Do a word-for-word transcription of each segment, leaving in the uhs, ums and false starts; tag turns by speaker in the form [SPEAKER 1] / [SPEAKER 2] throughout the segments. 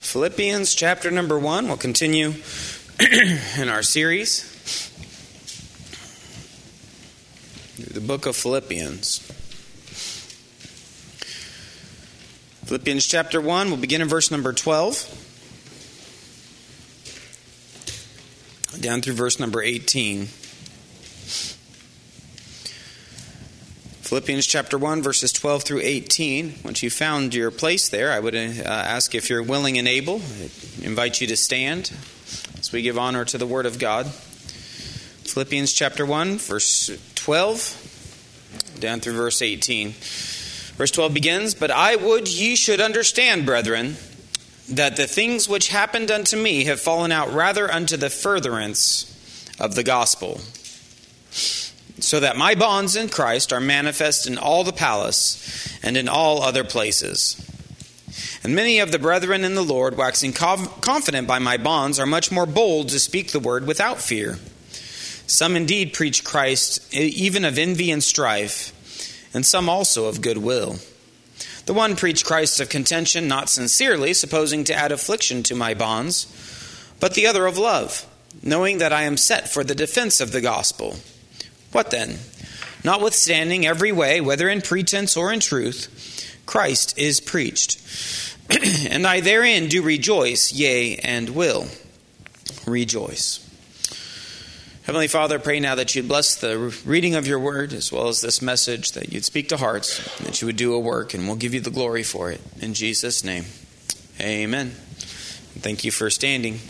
[SPEAKER 1] Philippians chapter number one. We'll continue in our series through the book of Philippians. Philippians chapter one, we'll begin in verse number twelve, down through verse number eighteen. Philippians chapter one, verses twelve through eighteen. Once you found your place there, I would uh, ask if you're willing and able. I invite you to stand as we give honor to the Word of God. Philippians chapter one, verse twelve, down through verse eighteen. Verse twelve begins, "But I would ye should understand, brethren, that the things which happened unto me have fallen out rather unto the furtherance of the gospel, so that my bonds in Christ are manifest in all the palace and in all other places. And many of the brethren in the Lord, waxing confident by my bonds, are much more bold to speak the word without fear. Some indeed preach Christ, even of envy and strife, and some also of goodwill. The one preached Christ of contention, not sincerely, supposing to add affliction to my bonds, but the other of love, knowing that I am set for the defense of the gospel. What then? Notwithstanding every way, whether in pretense or in truth, Christ is preached. And I therein do rejoice, yea, and will rejoice." Heavenly Father, pray now that you'd bless the reading of your word as well as this message, that you'd speak to hearts, that you would do a work, and we'll give you the glory for it. In Jesus' name, amen. Thank you for standing.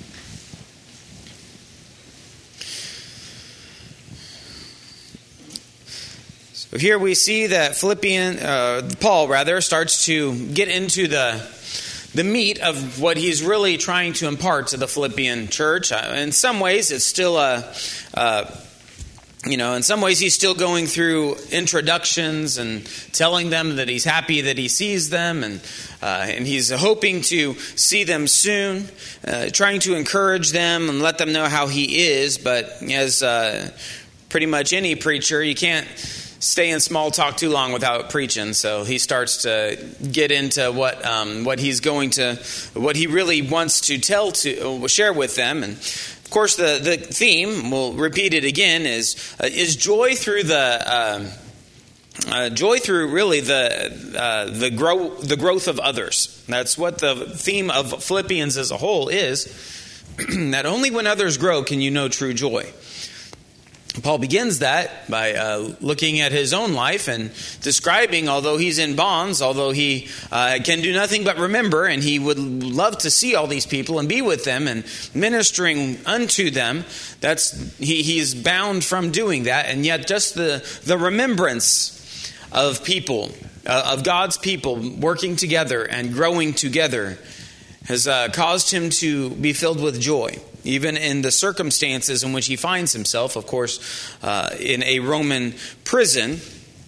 [SPEAKER 1] So here we see that Philippian, uh, Paul rather, starts to get into the the meat of what he's really trying to impart to the Philippian church. Uh, in some ways, it's still a, uh, you know, in some ways he's still going through introductions and telling them that he's happy that he sees them, and uh, and he's hoping to see them soon, uh, trying to encourage them and let them know how he is. But as uh, pretty much any preacher, you can't stay in small talk too long without preaching. So he starts to get into what um, what he's going to, what he really wants to tell to share with them. And of course, the the theme, we'll repeat it again, is uh, is joy through the uh, uh, joy through really the uh, the grow the growth of others. That's what the theme of Philippians as a whole is. That only when others grow can you know true joy. Paul begins that by uh, looking at his own life and describing, although he's in bonds, although he uh, can do nothing but remember, and he would love to see all these people and be with them and ministering unto them. That's he, he's bound from doing that, and yet just the the remembrance of people, uh, of God's people working together and growing together has uh, caused him to be filled with joy, even in the circumstances in which he finds himself, of course, uh, in a Roman prison.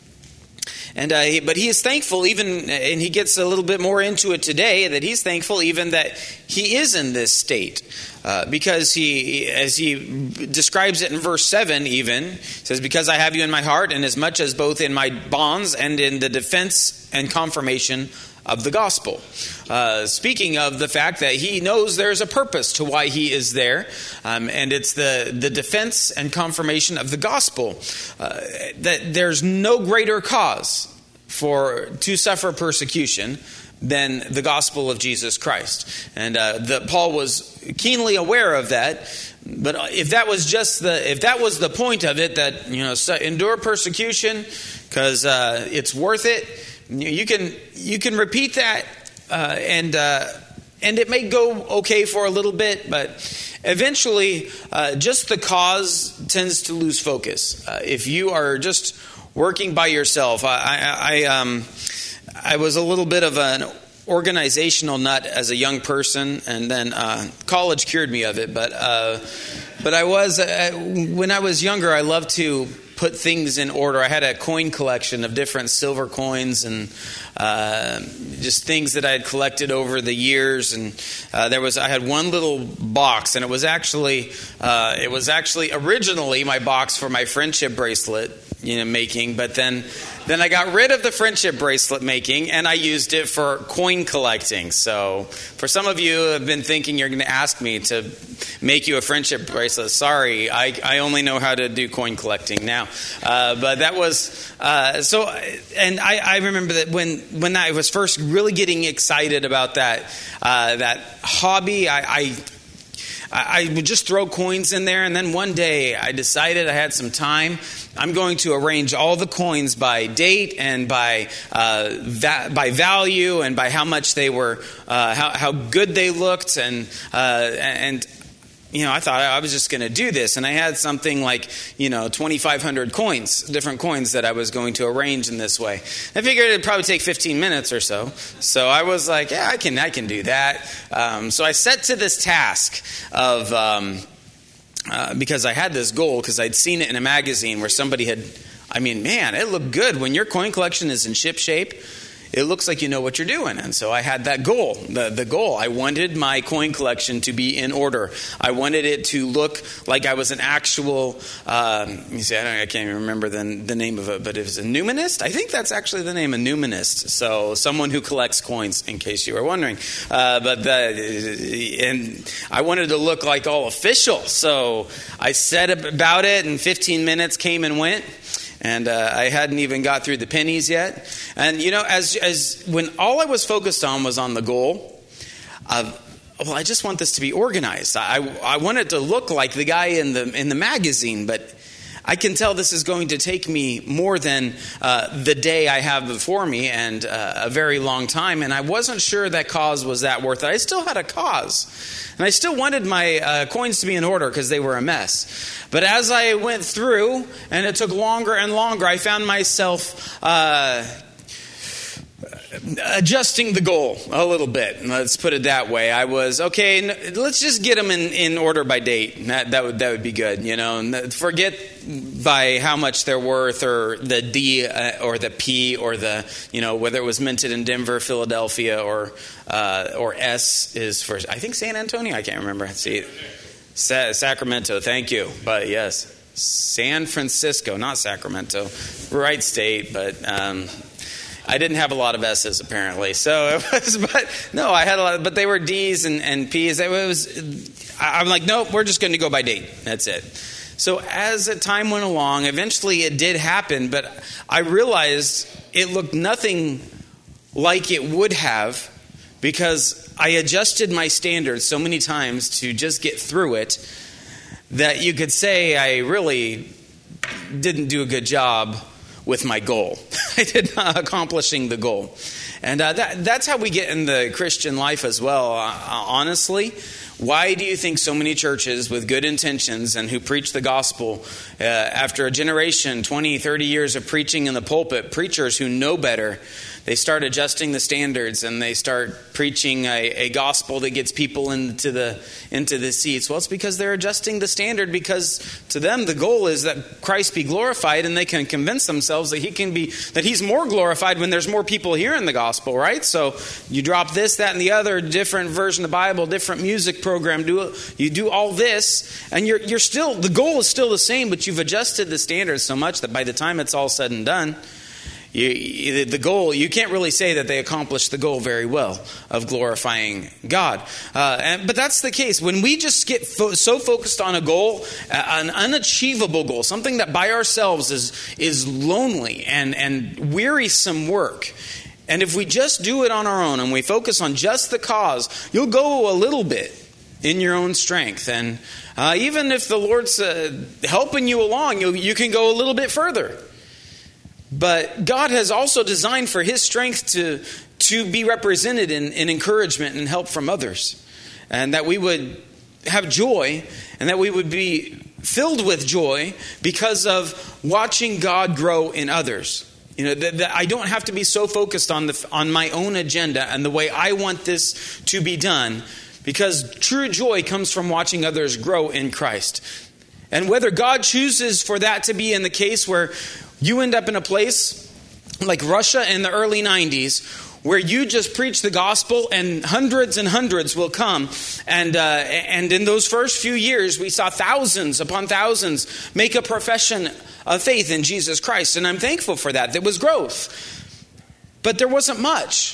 [SPEAKER 1] And uh, he, but he is thankful, even, and he gets a little bit more into it today, that he's thankful even that he is in this state. Uh, because he, as he describes it in verse seven even, says, "Because I have you in my heart, and as much as both in my bonds and in the defense and confirmation of the gospel." Uh, speaking of the fact that he knows there's a purpose to why he is there, um, and it's the, the defense and confirmation of the gospel. Uh, that there's no greater cause for to suffer persecution than the gospel of Jesus Christ. And uh, the, Paul was keenly aware of that. But if that was just the if that was the point of it, that you know, so endure persecution because uh, it's worth it. You can you can repeat that, uh, and uh, and it may go okay for a little bit, but eventually, uh, just the cause tends to lose focus. Uh, if you are just working by yourself, I I, I, um, I was a little bit of an organizational nut as a young person, and then uh, college cured me of it. But uh, but I was uh, when I was younger, I loved to put things in order. I had a coin collection of different silver coins and uh, just things that I had collected over the years. And uh, there was I had one little box, and it was actually uh, it was actually originally my box for my friendship bracelet. you know, making, but then then I got rid of the friendship bracelet making, and I used it for coin collecting. So for some of you who have been thinking you're going to ask me to make you a friendship bracelet, sorry, I, I only know how to do coin collecting now. Uh, but that was, uh, so, and I, I remember that when, when I was first really getting excited about that, uh, that hobby, I, I I would just throw coins in there, and then one day I decided I had some time. I'm going to arrange all the coins by date and by uh, va- by value and by how much they were, uh, how how good they looked, and uh, and. You know, I thought I was just going to do this, and I had something like, you know, twenty-five hundred coins, different coins that I was going to arrange in this way. I figured it'd probably take fifteen minutes or so. So I was like, yeah, I can, I can do that. Um, so I set to this task of, um, uh, because I had this goal, because I'd seen it in a magazine where somebody had, I mean, man, it looked good when your coin collection is in ship shape. It looks like you know what you're doing. And so I had that goal, the, the goal. I wanted my coin collection to be in order. I wanted it to look like I was an actual, um, you see, I, don't, I can't even remember the, the name of it, but it was a numinist. I think that's actually the name, a numinist. So someone who collects coins, in case you were wondering. Uh, but the, and I wanted to look like all official. So I said about it, and fifteen minutes came and went. And uh, I hadn't even got through the pennies yet. And, you know, as as when all I was focused on was on the goal of, well, I just want this to be organized. I, I want it to look like the guy in the in the magazine, but I can tell this is going to take me more than uh, the day I have before me and uh, a very long time. And I wasn't sure that cause was that worth it. I still had a cause. And I still wanted my uh, coins to be in order because they were a mess. But as I went through, and it took longer and longer, I found myself uh, adjusting the goal a little bit. Let's put it that way. I was, okay, let's just get them in, in order by date. That, that would that would be good, you know. And forget by how much they're worth, or the D uh, or the P, or the, you know, whether it was minted in Denver, Philadelphia, or uh, or S is for, I think, San Antonio. I can't remember. See, Sa- Sacramento. Thank you. But yes, San Francisco, not Sacramento. Right state, but. Um, I didn't have a lot of S's apparently, so it was. But no, I had a lot, but they were D's and, and P's. It was. I'm like, nope, we're just going to go by date. That's it. So as the time went along, eventually it did happen, but I realized it looked nothing like it would have, because I adjusted my standards so many times to just get through it that you could say I really didn't do a good job with my goal. I did not accomplishing the goal. And uh, that, that's how we get in the Christian life as well. Uh, honestly, why do you think so many churches with good intentions and who preach the gospel, uh, after a generation, twenty, thirty years of preaching in the pulpit, preachers who know better, they start adjusting the standards and they start preaching a, a gospel that gets people into the into the seats? Well, it's because they're adjusting the standard, because to them the goal is that Christ be glorified, and they can convince themselves that he can be that he's more glorified when there's more people hearing the gospel, right? So you drop this, that, and the other, different version of the Bible, different music program, do you do all this, and you're you're still, the goal is still the same, but you've adjusted the standards so much that by the time it's all said and done, You, the goal, you can't really say that they accomplished the goal very well of glorifying God. Uh, and, but that's the case. When we just get fo- so focused on a goal, uh, an unachievable goal, something that by ourselves is is lonely and, and wearisome work, and if we just do it on our own and we focus on just the cause, you'll go a little bit in your own strength. And uh, even if the Lord's uh, helping you along, you, you can go a little bit further. But God has also designed for his strength to, to be represented in, in encouragement and help from others. And that we would have joy, and that we would be filled with joy because of watching God grow in others. You know, that, that I don't have to be so focused on the on my own agenda and the way I want this to be done, because true joy comes from watching others grow in Christ. And whether God chooses for that to be in the case where you end up in a place like Russia in the early nineties, where you just preach the gospel and hundreds and hundreds will come. And uh, and in those first few years, we saw thousands upon thousands make a profession of faith in Jesus Christ. And I'm thankful for that. There was growth. But there wasn't much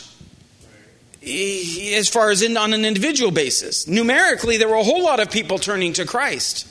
[SPEAKER 1] as far as in, on an individual basis. Numerically, there were a whole lot of people turning to Christ.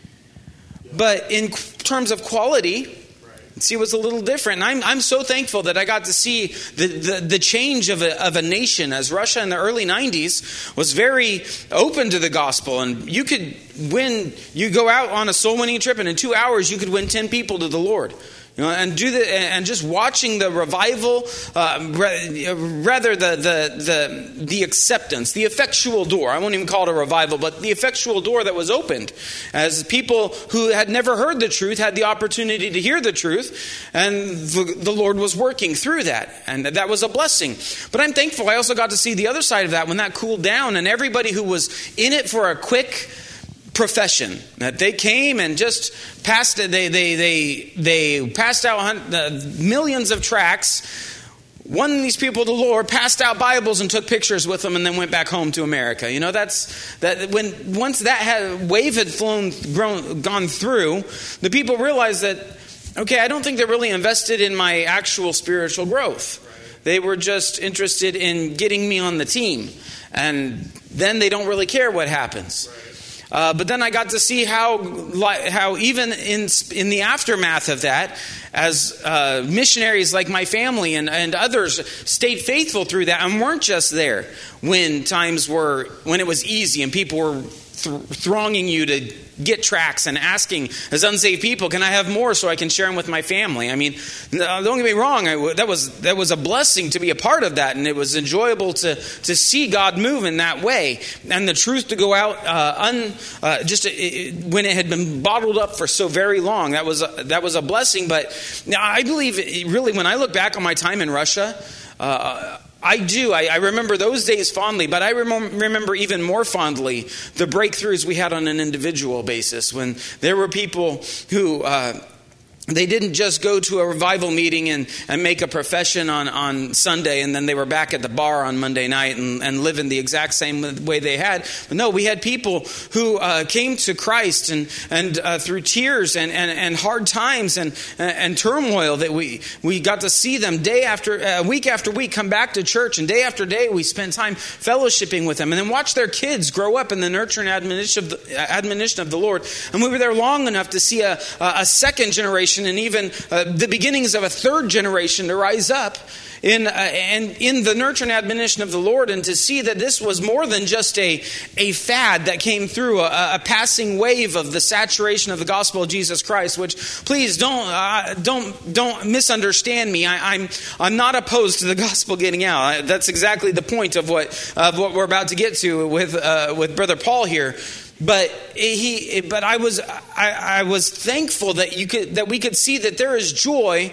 [SPEAKER 1] But in terms of quality, see, it was a little different. And I'm I'm so thankful that I got to see the, the, the change of a, of a nation, as Russia in the early nineties was very open to the gospel. And you could win, you go out on a soul winning trip, and in two hours you could win ten people to the Lord. You know, and do the and just watching the revival, uh, rather the, the the the acceptance, the effectual door. I won't even call it a revival, but the effectual door that was opened as people who had never heard the truth had the opportunity to hear the truth, and the, the Lord was working through that, and that was a blessing. But I'm thankful I also got to see the other side of that when that cooled down, and everybody who was in it for a quick profession, that they came and just passed it. They they they they passed out uh, millions of tracts, won these people to the Lord, passed out Bibles and took pictures with them, and then went back home to America. You know, that's that when once that had, wave had flown grown, gone through, the people realized that, okay, I don't think they're really invested in my actual spiritual growth. They were just interested in getting me on the team, and then they don't really care what happens. Uh, but then I got to see how, how even in in the aftermath of that, as uh, missionaries like my family and, and others stayed faithful through that and weren't just there when times were when it was easy and people were th- thronging you to get tracts and asking as unsaved people, can I have more so I can share them with my family? I mean, don't get me wrong, I, that was that was a blessing to be a part of that, and it was enjoyable to to see God move in that way, and the truth to go out uh, un uh, just it, when it had been bottled up for so very long. That was a, that was a blessing. But I believe it, really, when I look back on my time in Russia, Uh, I do. I, I remember those days fondly, but I rem- remember even more fondly the breakthroughs we had on an individual basis when there were people who uh, they didn't just go to a revival meeting and, and make a profession on, on Sunday and then they were back at the bar on Monday night and, and living the exact same way they had. But no, we had people who uh, came to Christ and and uh, through tears and, and, and hard times and and turmoil that we we got to see them day after uh, week after week come back to church, and day after day we spent time fellowshipping with them and then watch their kids grow up in the nurture and admonition of the, admonition of the Lord. And we were there long enough to see a, a second generation and even uh, the beginnings of a third generation to rise up in uh, and in the nurture and admonition of the Lord, and to see that this was more than just a a fad that came through, a, a passing wave of the saturation of the gospel of Jesus Christ. Which, please don't uh, don't don't misunderstand me. I, I'm I'm not opposed to the gospel getting out. I, that's exactly the point of what of what we're about to get to with uh, with Brother Paul here. But he, but I was, I, I was thankful that you could, that we could see that there is joy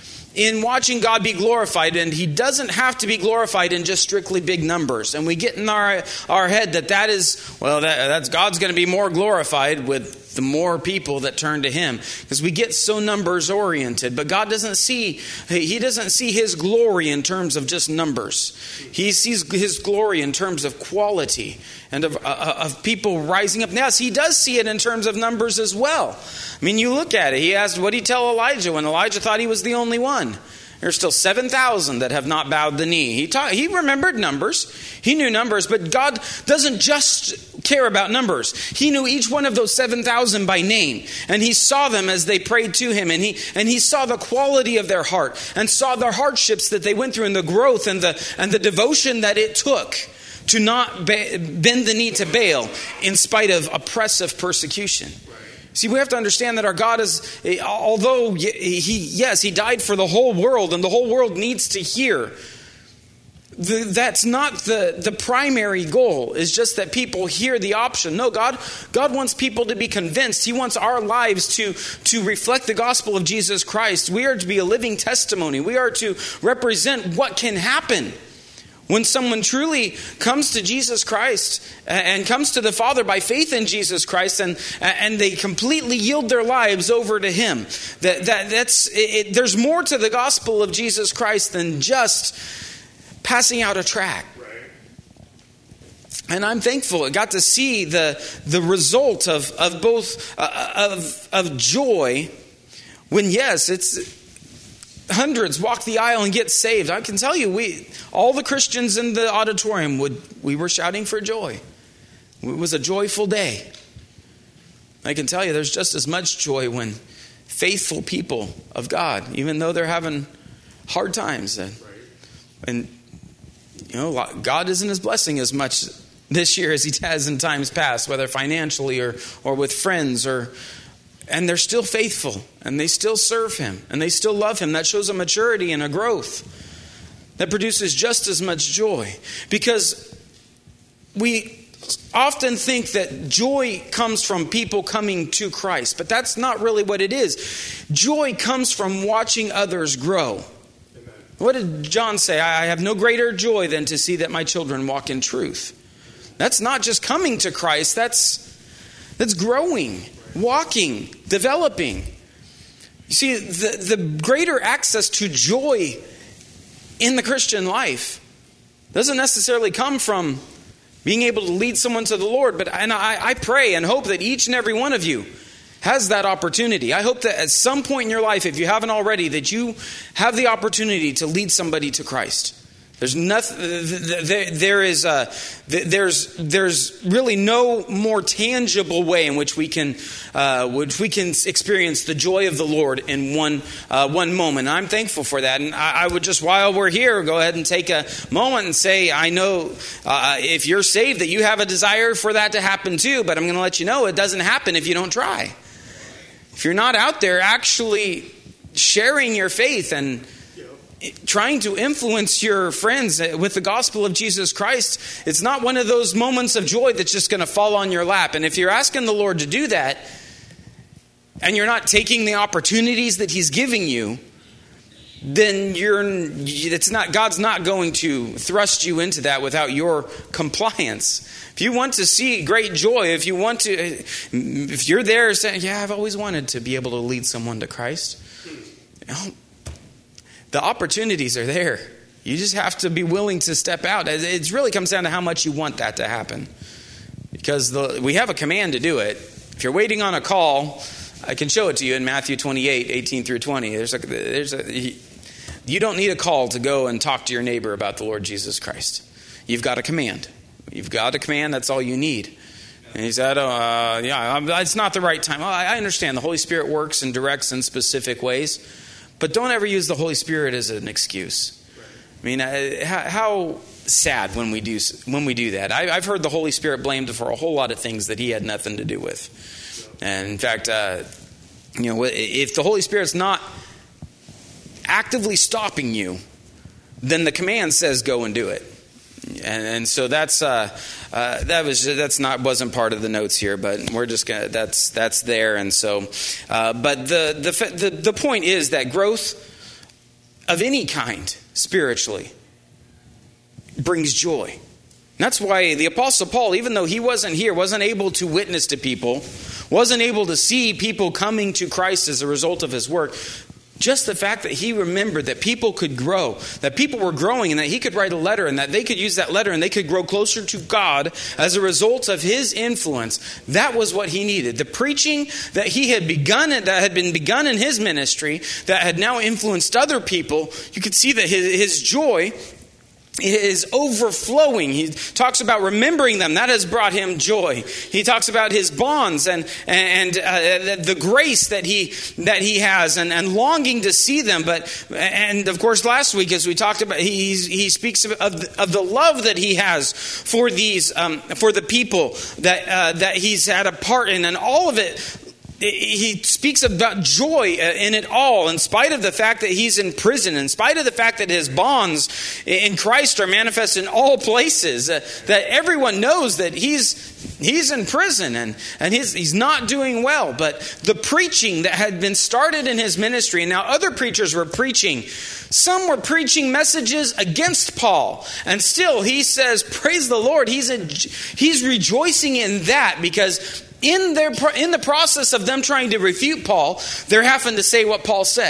[SPEAKER 1] in watching God be glorified, and He doesn't have to be glorified in just strictly big numbers. And we get in our our head that that is, well, that, that's God's going to be more glorified with the more people that turn to Him, because we get so numbers oriented. But God doesn't see, He doesn't see His glory in terms of just numbers. He sees His glory in terms of quality and of, uh, of people rising up. Yes, He does see it in terms of numbers as well. I mean, you look at it. He asked, what did He tell Elijah when Elijah thought he was the only one? There's still seven thousand that have not bowed the knee. He taught, he remembered numbers. He knew numbers, but God doesn't just care about numbers. He knew each one of those seven thousand by name, and He saw them as they prayed to Him, and he and he saw the quality of their heart and saw their hardships that they went through and the growth and the and the devotion that it took to not be, bend the knee to Baal in spite of oppressive persecution. See, we have to understand that our God is, although he, yes, He died for the whole world, and the whole world needs to hear. The, that's not the, the primary goal, is just that people hear the option. No, God God wants people to be convinced. He wants our lives to, to reflect the gospel of Jesus Christ. We are to be a living testimony. We are to represent what can happen when someone truly comes to Jesus Christ and comes to the Father by faith in Jesus Christ, and and they completely yield their lives over to Him. That that that's it, there's more to the gospel of Jesus Christ than just passing out a tract. And I'm thankful I got to see the the result of of both uh, of of joy when, yes, it's hundreds walk the aisle and get saved. I can tell you, we all the Christians in the auditorium would we were shouting for joy. It was a joyful day. I can tell you, there's just as much joy when faithful people of God, even though they're having hard times, and, and you know, God isn't as blessing as much this year as he has in times past, whether financially or, or with friends, or and they're still faithful and they still serve him and they still love him. That shows a maturity and a growth that produces just as much joy, because we often think that joy comes from people coming to Christ, but that's not really what it is. Joy comes from watching others grow. Amen. What did John say? I have no greater joy than to see that my children walk in truth. That's not just coming to Christ. That's that's growing, walking, developing. You see, the, the greater access to joy in the Christian life doesn't necessarily come from being able to lead someone to the Lord. But and I, I pray and hope that each and every one of you has that opportunity. I hope that at some point in your life, if you haven't already, that you have the opportunity to lead somebody to Christ. There's nothing. There, there is. A, there's. There's really no more tangible way in which we can, uh, which we can experience the joy of the Lord in one uh, one moment. And I'm thankful for that. And I, I would just, while we're here, go ahead and take a moment and say, I know uh, if you're saved that you have a desire for that to happen too. But I'm going to let you know it doesn't happen if you don't try. If you're not out there actually sharing your faith and trying to influence your friends with the gospel of Jesus Christ, it's not one of those moments of joy that's just going to fall on your lap. And if you're asking the Lord to do that, and you're not taking the opportunities that he's giving you, then you're it's not God's not going to thrust you into that without your compliance. If you want to see great joy, if you want to, if you're there saying, yeah, I've always wanted to be able to lead someone to Christ, you know, the opportunities are there. You just have to be willing to step out. It really comes down to how much you want that to happen. Because the, we have a command to do it. If you're waiting on a call, I can show it to you in Matthew twenty-eight, eighteen through twenty. There's a, there's a, you don't need a call to go and talk to your neighbor about the Lord Jesus Christ. You've got a command. You've got a command. That's all you need. And he said, uh, yeah, it's not the right time. Well, I understand the Holy Spirit works and directs in specific ways. But don't ever use the Holy Spirit as an excuse. I mean, how, how sad when we do when we do that. I, I've heard the Holy Spirit blamed for a whole lot of things that he had nothing to do with. And in fact, uh, you know, if the Holy Spirit's not actively stopping you, then the command says go and do it. And, and so that's uh, uh, that was that's not wasn't part of the notes here, but we're just gonna that's that's there. And so, uh, but the, the the the point is that growth of any kind spiritually brings joy. And that's why the Apostle Paul, even though he wasn't here, wasn't able to witness to people, wasn't able to see people coming to Christ as a result of his work. Just the fact that he remembered that people could grow, that people were growing, and that he could write a letter and that they could use that letter and they could grow closer to God as a result of his influence. That was what he needed. The preaching that he had begun, that had been begun in his ministry, that had now influenced other people, you could see that his, his joy is overflowing. He talks about remembering them. That has brought him joy. He talks about his bonds and and uh, the grace that he that he has and, and longing to see them. But and of course, last week as we talked about, he he speaks of of the, of the love that he has for these um, for the people that uh, that he's had a part in, and all of it. He speaks about joy in it all, in spite of the fact that he's in prison, in spite of the fact that his bonds in Christ are manifest in all places, uh, that everyone knows that he's he's in prison and, and he's, he's not doing well. But the preaching that had been started in his ministry, and now other preachers were preaching, some were preaching messages against Paul. And still he says, praise the Lord, he's a, he's rejoicing in that, because in their in the process of them trying to refute Paul, they're having to say what Paul said.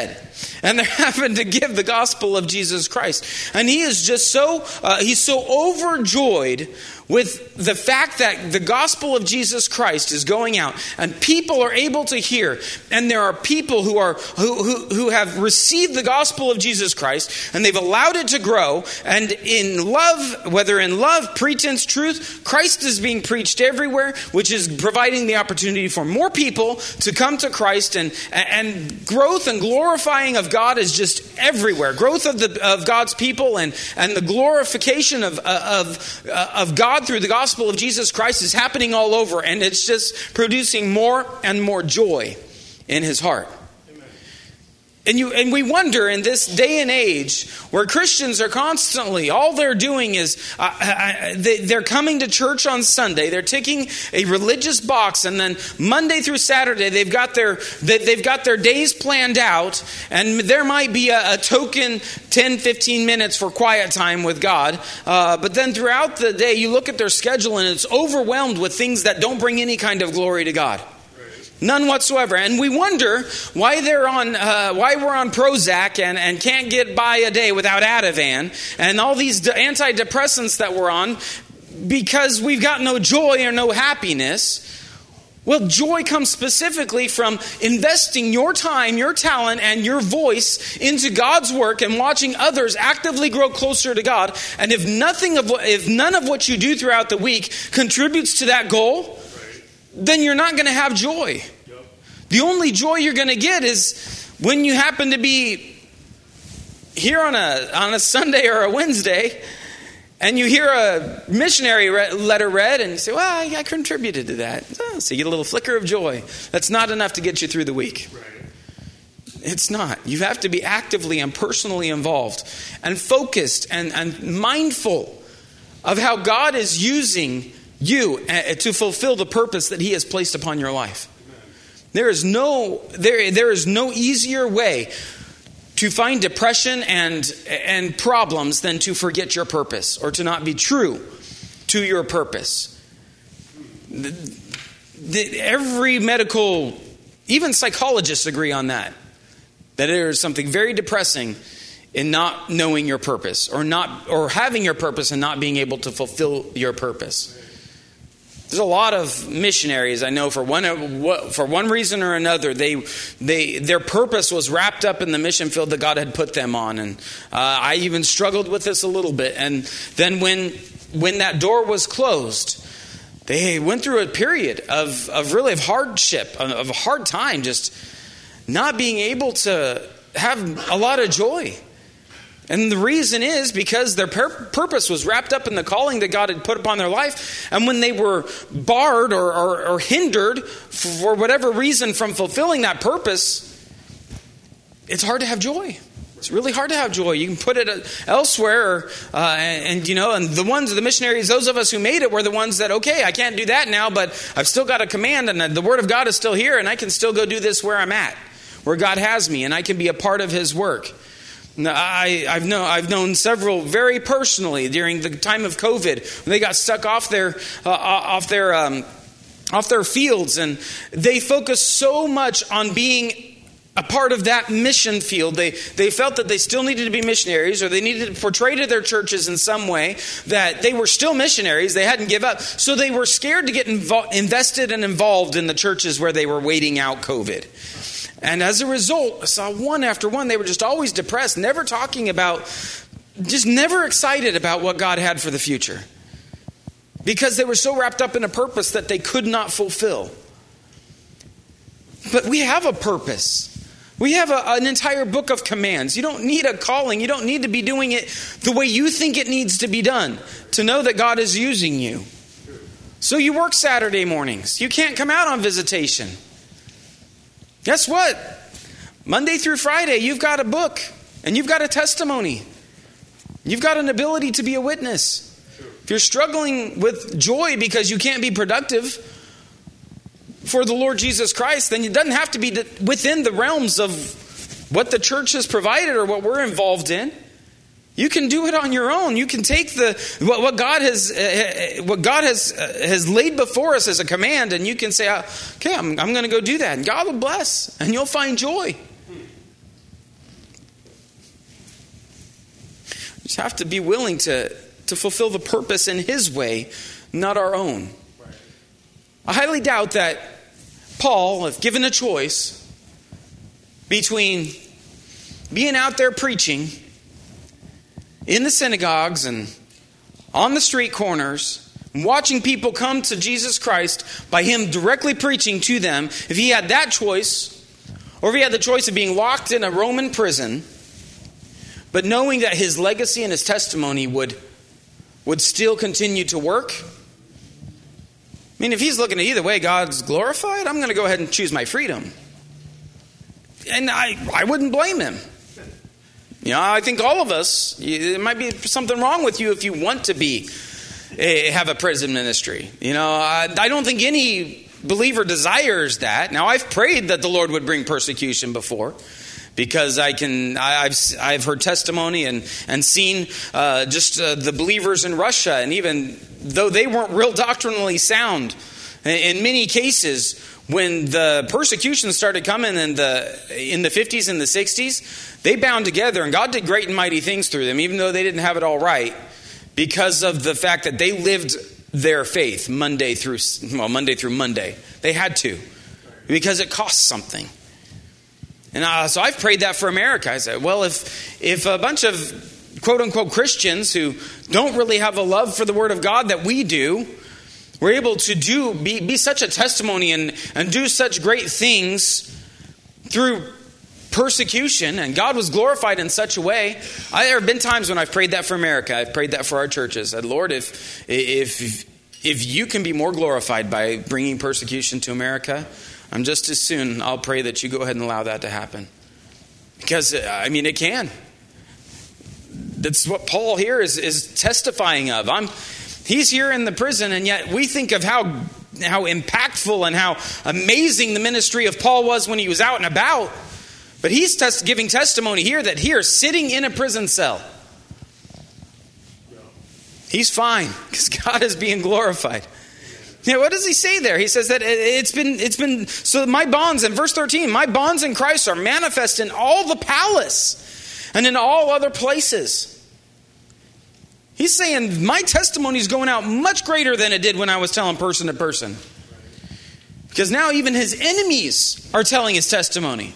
[SPEAKER 1] and they're having to give the gospel of Jesus Christ. And he is just so, uh, he's so overjoyed with the fact that the gospel of Jesus Christ is going out and people are able to hear, and there are people who are who, who, who have received the gospel of Jesus Christ and they've allowed it to grow, and in love, whether in love, pretense, truth, Christ is being preached everywhere, which is providing the opportunity for more people to come to Christ, and and growth and glorifying of God is just everywhere. Growth of the of God's people and and the glorification of of of God through the gospel of Jesus Christ is happening all over, and it's just producing more and more joy in his heart. Amen. And you and we wonder in this day and age where Christians are constantly, all they're doing is uh, uh, they, they're coming to church on Sunday, they're ticking a religious box, and then Monday through Saturday they've got their they, they've got their days planned out, and there might be a, a token ten, fifteen minutes for quiet time with God, uh, but then throughout the day you look at their schedule and it's overwhelmed with things that don't bring any kind of glory to God. None whatsoever. And we wonder why they're on, uh, why we're on Prozac and, and can't get by a day without Ativan and all these de- antidepressants that we're on, because we've got no joy or no happiness. Well, joy comes specifically from investing your time, your talent, and your voice into God's work and watching others actively grow closer to God. And if nothing of what, if none of what you do throughout the week contributes to that goal, then you're not going to have joy. Yep. The only joy you're going to get is when you happen to be here on a on a Sunday or a Wednesday, and you hear a missionary re- letter read, and you say, "Well, I, I contributed to that." Oh, so you get a little flicker of joy. That's not enough to get you through the week. Right. It's not. You have to be actively and personally involved, and focused, and, and mindful of how God is using you uh, to fulfill the purpose that he has placed upon your life. There is no there there is no easier way to find depression and and problems than to forget your purpose or to not be true to your purpose. The, the, every medical, even psychologists agree on that. That there is something very depressing in not knowing your purpose, or not or having your purpose and not being able to fulfill your purpose. There's a lot of missionaries I know, for one for one reason or another, they they their purpose was wrapped up in the mission field that God had put them on, and uh, I even struggled with this a little bit. And then when when that door was closed, they went through a period of of really of hardship, of a hard time, just not being able to have a lot of joy. And the reason is because their pur- purpose was wrapped up in the calling that God had put upon their life. And when they were barred or, or, or hindered for whatever reason from fulfilling that purpose, it's hard to have joy. It's really hard to have joy. You can put it elsewhere, uh, and, and you know, and the ones, the missionaries, those of us who made it were the ones that, okay, I can't do that now, but I've still got a command, and the Word of God is still here, and I can still go do this where I'm at, where God has me, and I can be a part of His work. I, I've known I've known several very personally during the time of COVID. They got stuck off their uh, off their um, off their fields, and they focused so much on being a part of that mission field. They they felt that they still needed to be missionaries, or they needed to portray to their churches in some way that they were still missionaries. They hadn't given up, so they were scared to get invo- invested and involved in the churches where they were waiting out COVID. And as a result, I saw one after one, they were just always depressed, never talking about, just never excited about what God had for the future. Because they were so wrapped up in a purpose that they could not fulfill. But we have a purpose. We have a, an entire book of commands. You don't need a calling. You don't need to be doing it the way you think it needs to be done to know that God is using you. So you work Saturday mornings. You can't come out on visitation. Guess what? Monday through Friday, you've got a book and you've got a testimony. You've got an ability to be a witness. If you're struggling with joy because you can't be productive for the Lord Jesus Christ, then it doesn't have to be within the realms of what the church has provided or what we're involved in. You can do it on your own. You can take the what, what God has uh, what God has uh, has laid before us as a command, and you can say, uh, "Okay, I'm, I'm going to go do that," and God will bless, and you'll find joy. just have to be willing to, to fulfill the purpose in his way, not our own. I highly doubt that Paul, if given a choice between being out there preaching in the synagogues and on the street corners, watching people come to Jesus Christ by him directly preaching to them, if he had that choice, or if he had the choice of being locked in a Roman prison, but knowing that his legacy and his testimony would, would still continue to work. I mean, if he's looking at either way, God's glorified, I'm going to go ahead and choose my freedom. And I, I wouldn't blame him. You know, I think all of us, there might be something wrong with you if you want to be, have a prison ministry. You know, I, I don't think any believer desires that. Now, I've prayed that the Lord would bring persecution before, because I can, I, I've I've heard testimony and and seen uh, just uh, the believers in Russia, and even though they weren't real doctrinally sound, in many cases, when the persecution started coming in the in the fifties and the sixties, they bound together, and God did great and mighty things through them, even though they didn't have it all right, because of the fact that they lived their faith Monday through well Monday through Monday. They had to, because it costs something. And uh, so I've prayed that for America. I said, well, if if a bunch of quote-unquote Christians who don't really have a love for the Word of God that we do, we're able to do be, be such a testimony and, and do such great things through persecution, and God was glorified in such a way. I, there have been times when I've prayed that for America. I've prayed that for our churches. I said, Lord, if if if you can be more glorified by bringing persecution to America, I'm just as soon, I'll pray that you go ahead and allow that to happen. Because, I mean, it can. That's what Paul here is, is testifying of. I'm, he's here in the prison, and yet we think of how, how impactful and how amazing the ministry of Paul was when he was out and about. But he's tes- giving testimony here that here, sitting in a prison cell, he's fine because God is being glorified. Yeah, what does he say there? He says that it's been, it's been, so my bonds, in verse thirteen, my bonds in Christ are manifest in all the palace and in all other places. He's saying my testimony is going out much greater than it did when I was telling person to person. Because now even his enemies are telling his testimony.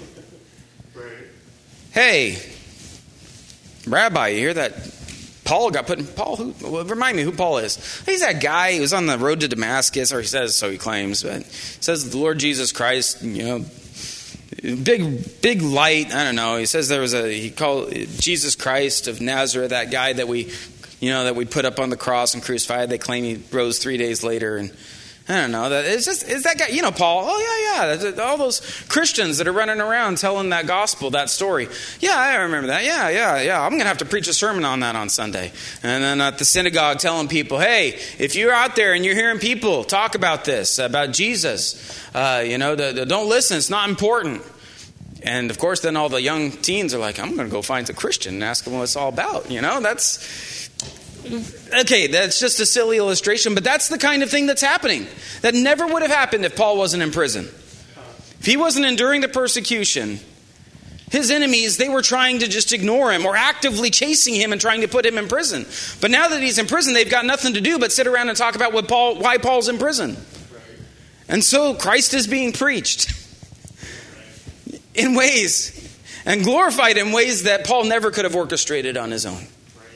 [SPEAKER 1] Hey, Rabbi, you hear that? Paul got put in, Paul, who, well, remind me who Paul is. He's that guy who was on the road to Damascus, or he says, so he claims, but he says the Lord Jesus Christ, you know, big, big light. I don't know. He says there was a, he called Jesus Christ of Nazareth, that guy that we, you know, that we put up on the cross and crucified. They claim he rose three days later, and I don't know. It's just, it's that guy, you know, Paul. Oh, yeah, yeah. All those Christians that are running around telling that gospel, that story. Yeah, I remember that. Yeah, yeah, yeah. I'm going to have to preach a sermon on that on Sunday. And then at the synagogue telling people, hey, if you're out there and you're hearing people talk about this, about Jesus, uh, you know, the, the, don't listen. It's not important. And, of course, then all the young teens are like, I'm going to go find a Christian and ask them what it's all about. You know, that's... Okay, that's just a silly illustration, but that's the kind of thing that's happening. That never would have happened if Paul wasn't in prison. If he wasn't enduring the persecution, his enemies, they were trying to just ignore him or actively chasing him and trying to put him in prison. But now that he's in prison, they've got nothing to do but sit around and talk about what Paul, why Paul's in prison. And so Christ is being preached in ways and glorified in ways that Paul never could have orchestrated on his own.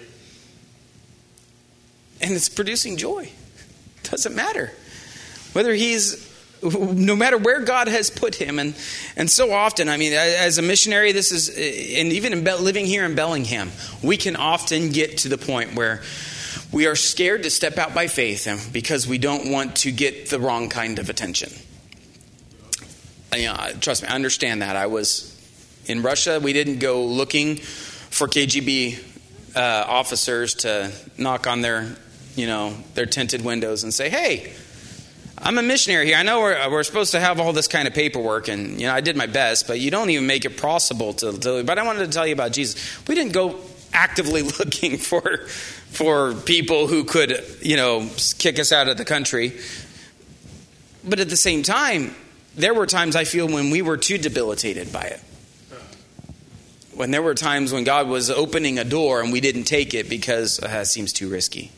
[SPEAKER 1] And it's producing joy. Doesn't matter. Whether he's, no matter where God has put him. And, and so often, I mean, as a missionary, this is, and even in, living here in Bellingham, we can often get to the point where we are scared to step out by faith because we don't want to get the wrong kind of attention. You know, trust me, I understand that. I was in Russia. We didn't go looking for K G B uh, officers to knock on their you know, their tinted windows and say, hey, I'm a missionary here. I know we're, we're supposed to have all this kind of paperwork, and, you know, I did my best, but you don't even make it possible to, to but I wanted to tell you about Jesus. We didn't go actively looking for, for people who could, you know, kick us out of the country. But at the same time, there were times I feel when we were too debilitated by it. when there were times when God was opening a door and we didn't take it because uh, it seems too risky.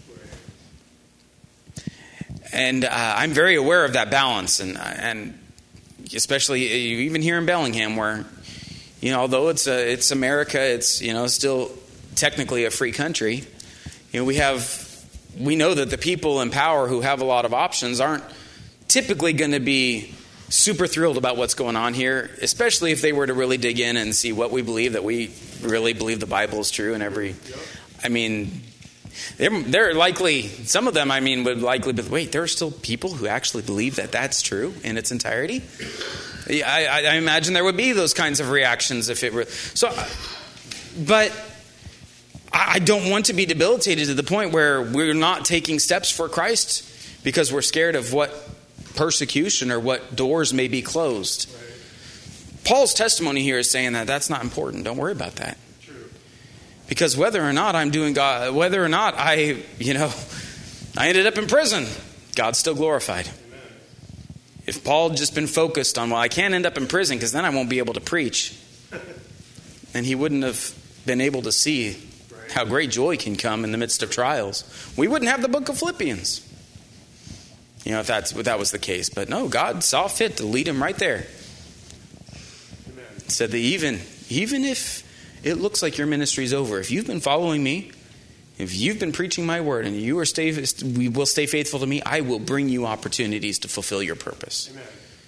[SPEAKER 1] And uh, I'm very aware of that balance, and and especially even here in Bellingham, where, you know, although it's a, it's America, it's, you know, still technically a free country. You know, we have we know that the people in power who have a lot of options aren't typically going to be super thrilled about what's going on here, especially if they were to really dig in and see what we believe, that we really believe the Bible is true. And every, I mean, they're, they're likely, some of them, I mean, would likely be, wait, there are still people who actually believe that that's true in its entirety? I, I, I imagine there would be those kinds of reactions if it were. So, but I don't want to be debilitated to the point where we're not taking steps for Christ because we're scared of what persecution or what doors may be closed. Right. Paul's testimony here is saying that that's not important. Don't worry about that. True. Because whether or not I'm doing God, whether or not I, you know, I ended up in prison, God's still glorified. Amen. If Paul had just been focused on, well, I can't end up in prison because then I won't be able to preach, and he wouldn't have been able to see right. how great joy can come in the midst of trials, we wouldn't have the book of Philippians. You know, if that's if that was the case. But no, God saw fit to lead him right there. Amen. Said that even, even if it looks like your ministry's over, if you've been following me, if you've been preaching my word, and you are stay, we will stay faithful to me, I will bring you opportunities to fulfill your purpose. Amen.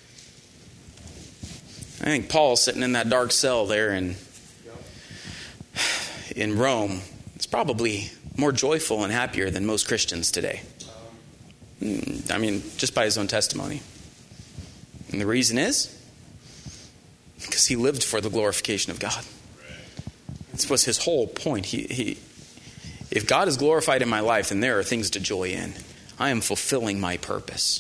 [SPEAKER 1] I think Paul, sitting in that dark cell there in, in Rome, is probably more joyful and happier than most Christians today. I mean, just by his own testimony. And the reason is because he lived for the glorification of God. This was his whole point. He, he, if God is glorified in my life, then there are things to joy in. I am fulfilling my purpose.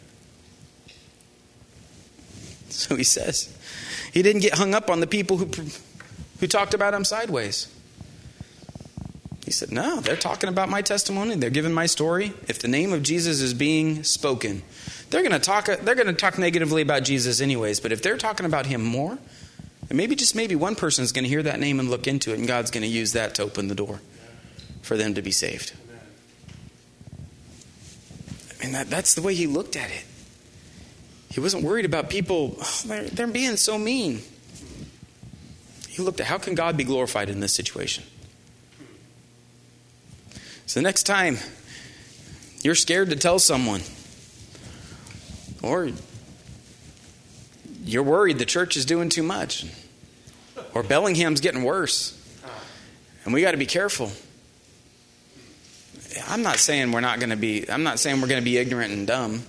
[SPEAKER 1] So he says, he didn't get hung up on the people who who talked about him sideways. He said, no, they're talking about my testimony. They're giving my story. If the name of Jesus is being spoken, they're going to talk They're going to talk negatively about Jesus anyways. But if they're talking about him more, and maybe just maybe one person is going to hear that name and look into it, and God's going to use that to open the door for them to be saved. I mean, that, that's the way he looked at it. He wasn't worried about people, oh, they're, they're being so mean. He looked at, how can God be glorified in this situation? So next time you're scared to tell someone, or you're worried the church is doing too much, or Bellingham's getting worse, and we got to be careful. I'm not saying we're not going to be, I'm not saying we're going to be ignorant and dumb,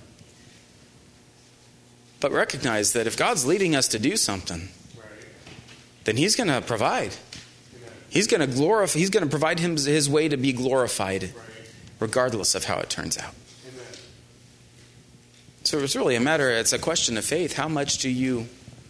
[SPEAKER 1] but recognize that if God's leading us to do something, then he's going to provide. He's going to glorify. He's going to provide him his way to be glorified, regardless of how it turns out. Amen. So it's really a matter. It's a question of faith. How much do you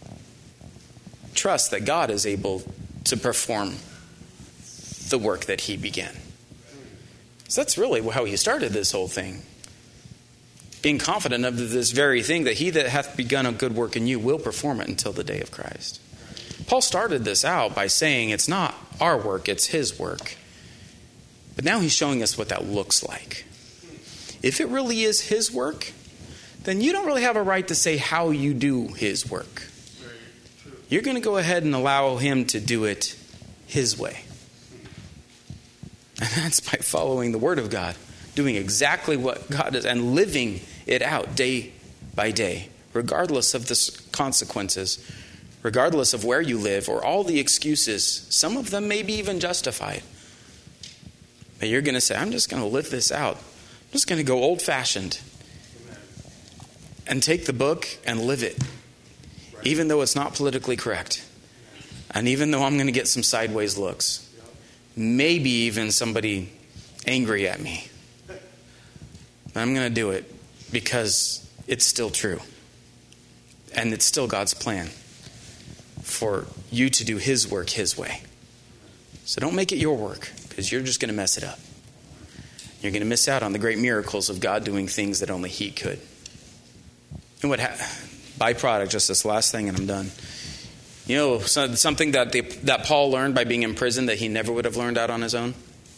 [SPEAKER 1] trust that God is able to perform the work that he began? So that's really how he started this whole thing. Being confident of this very thing, that he that hath begun a good work in you will perform it until the day of Christ. Paul started this out by saying it's not our work, it's his work. But now he's showing us what that looks like. If it really is his work, then you don't really have a right to say how you do his work. You're going to go ahead and allow him to do it his way. And that's by following the word of God, doing exactly what God is and living it out day by day, regardless of the consequences, regardless of where you live or all the excuses. Some of them may be even justified. But you're going to say, I'm just going to live this out. I'm just going to go old-fashioned and take the book and live it, even though it's not politically correct. And even though I'm going to get some sideways looks, maybe even somebody angry at me. But I'm going to do it because it's still true. And it's still God's plan for you to do his work his way. So don't make it your work, because you're just going to mess it up. You're going to miss out on the great miracles of God doing things that only he could. And what ha- byproduct, just this last thing and I'm done. You know, something that the, that Paul learned by being in prison that he never would have learned out on his own?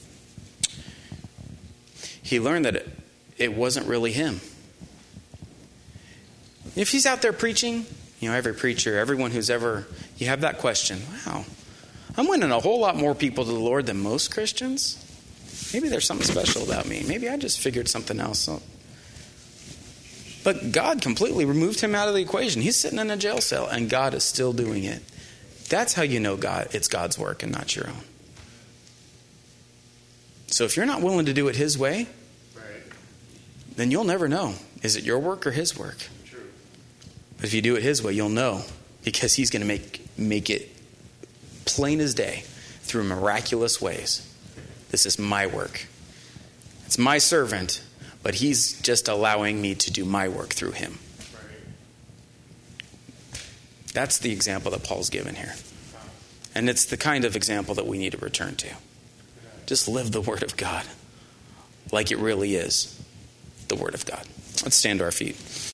[SPEAKER 1] He learned that it, it wasn't really him. If he's out there preaching, you know, every preacher, everyone who's ever, you have that question, wow, I'm winning a whole lot more people to the Lord than most Christians. Maybe there's something special about me. Maybe I just figured something else out. But God completely removed him out of the equation. He's sitting in a jail cell, and God is still doing it. That's how you know God. It's God's work and not your own. So if you're not willing to do it his way, right, then you'll never know. Is it your work or his work? True. But if you do it his way, you'll know, because he's going to make make it plain as day through miraculous ways. This is my work. It's my servant. But he's just allowing me to do my work through him. That's the example that Paul's given here. And it's the kind of example that we need to return to. Just live the Word of God like it really is the Word of God. Let's stand to our feet.